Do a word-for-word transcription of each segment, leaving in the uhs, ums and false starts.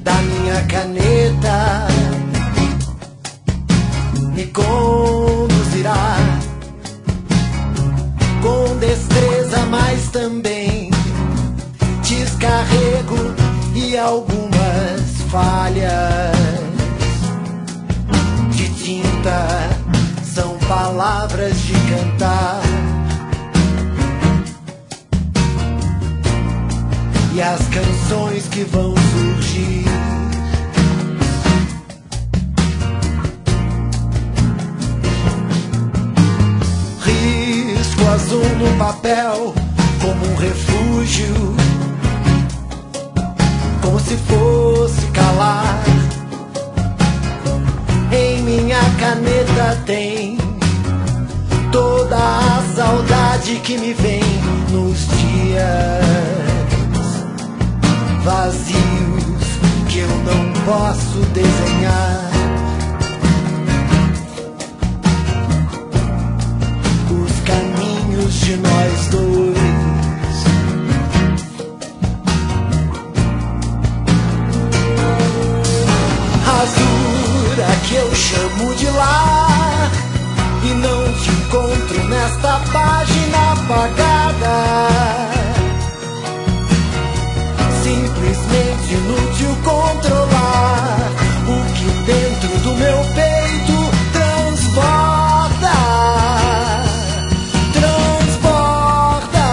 da minha caneta me conduzirá com destreza, mas também descarrego e algumas falhas de tinta são palavras de cantar. E as canções que vão surgir risco azul no papel como um refúgio, como se fosse calar. Em minha caneta tem toda a saudade que me vem nos dias vazios que eu não posso desenhar. Os caminhos de nós dois, rasura que eu chamo de lar, e não te encontro nesta página apagada. Simplesmente inútil controlar o que dentro do meu peito transborda, transborda.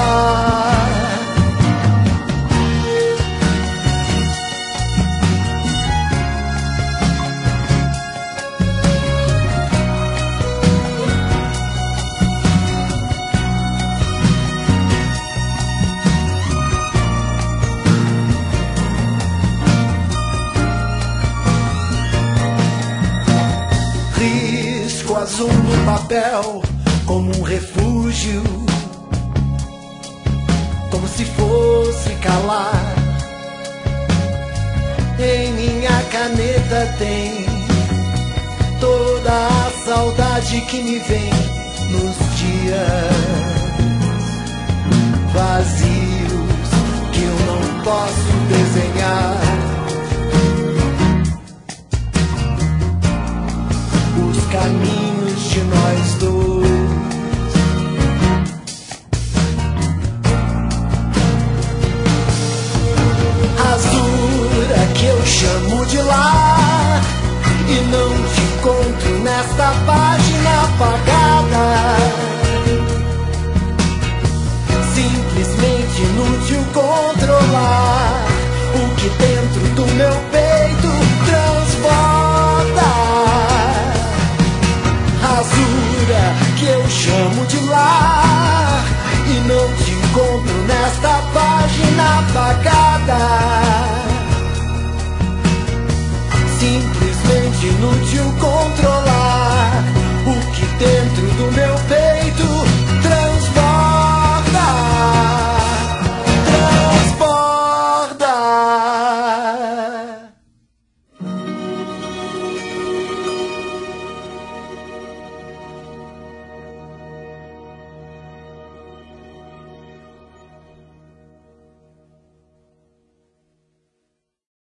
Risco azul no papel como um refúgio, como se fosse calar. Em minha caneta tem toda a saudade que me vem nos dias vazios que eu não posso desenhar. Caminhos de nós dois, rasura que eu chamo de lar, e não te encontro nesta página apagada. Simplesmente inútil controlar o que dentro do meu peito transborda. Rasura que eu chamo de lar, e não te encontro nesta página apagada. Simplesmente inútil.